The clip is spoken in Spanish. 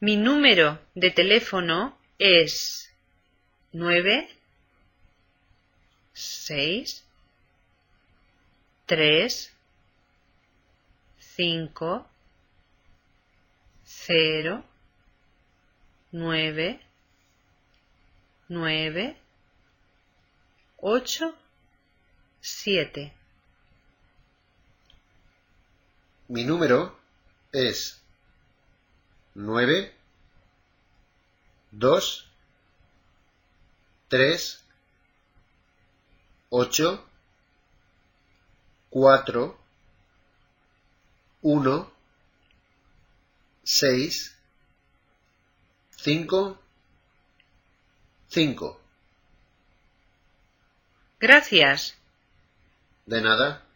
Mi número de teléfono es 9 6 3 5 0 9 9 8 7. Mi número es 9 2 3 8 4 1 6 5 5. Gracias. De nada.